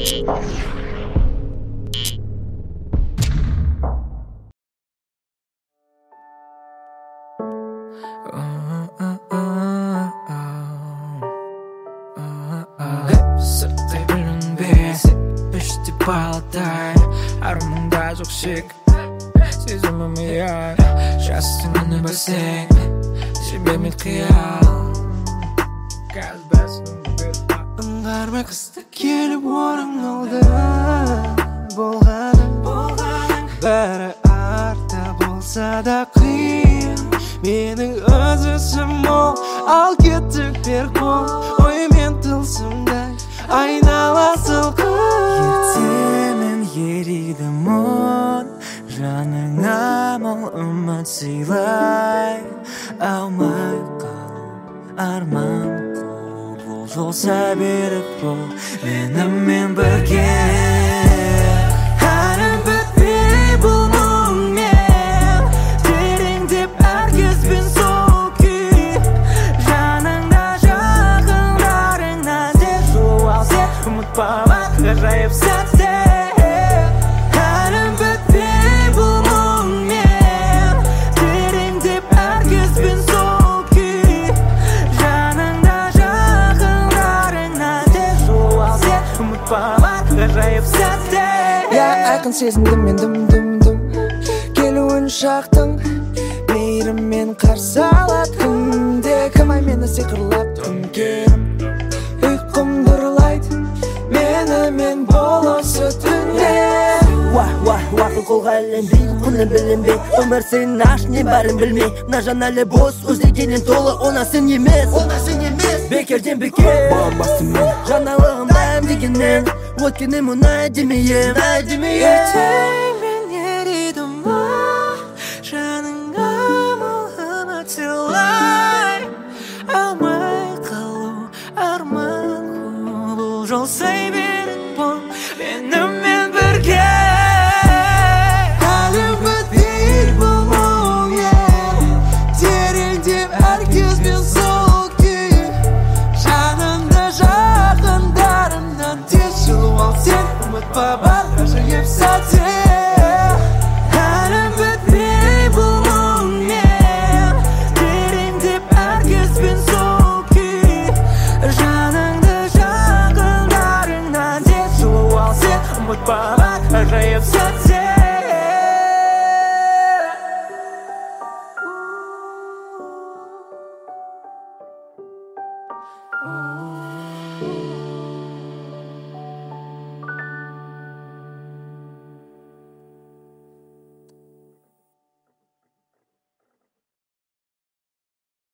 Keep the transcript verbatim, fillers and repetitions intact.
습득 불륜비 비슷히 발달 하루만 가족씩 시즌만 미안 샤스팅하는 발생 집에 밀크야 God's best 은가름을 그스타키를 원한 너다 болғаның бәрі артта болса да қиын менің өзісім мол ал кеттік бер қол оймен тылсымдай айнала сылқым ертемен ериді мұң жаныңа мол үміт сыйлай алмай қалу арман қыл бұл жол сәбиріп бол менімен бірге әлім бітпей бұл мұңмен тереңдеп әркезбен сол күй жаныңда жақындарыңнан тез жоғал сен ұмытпама ғажайып сәтте әлім бітпей бұл мұңмен тереңдеп әркезбен сол күй жаныңда жақындарыңнан тез жоғал сен ұмытпама ғажайып сәтте айқын сезіндім мен дым-дым-дым келуін шақтың мейіріммен қарсы алады күнде кім ай мені сиқырлап күнкерім ұйқым бұрылайды менімен бол осы түнде Уах, уах, уақыл қолға ілінбей құнын білінбей өмір сенің аш не бәрін білмей мына жан әлі бос өзгенен толы ona сен емес ona сен емес бекерден бекер болмасымен жаңалығым дайым дегеннен өткені мұнай демейім ертеңмен ериді мұң жаныңа мол үміт сыйлай алмай қалу арман қу бұл жол сай беріп бол менімен бірге әлім бітпей бұл мұңмен тереңдеп әркезбен сол күй жанымда жақындарымнан тез жылу ал сен ұмытпа бар ғажайып сәтте әлім бітпей бұл мұңмен тереңдеп әркезбен сол күй жаныңда жақындарыңнан тез жылу ал сен ұмытпа бар ғажайып сәтте Ooh.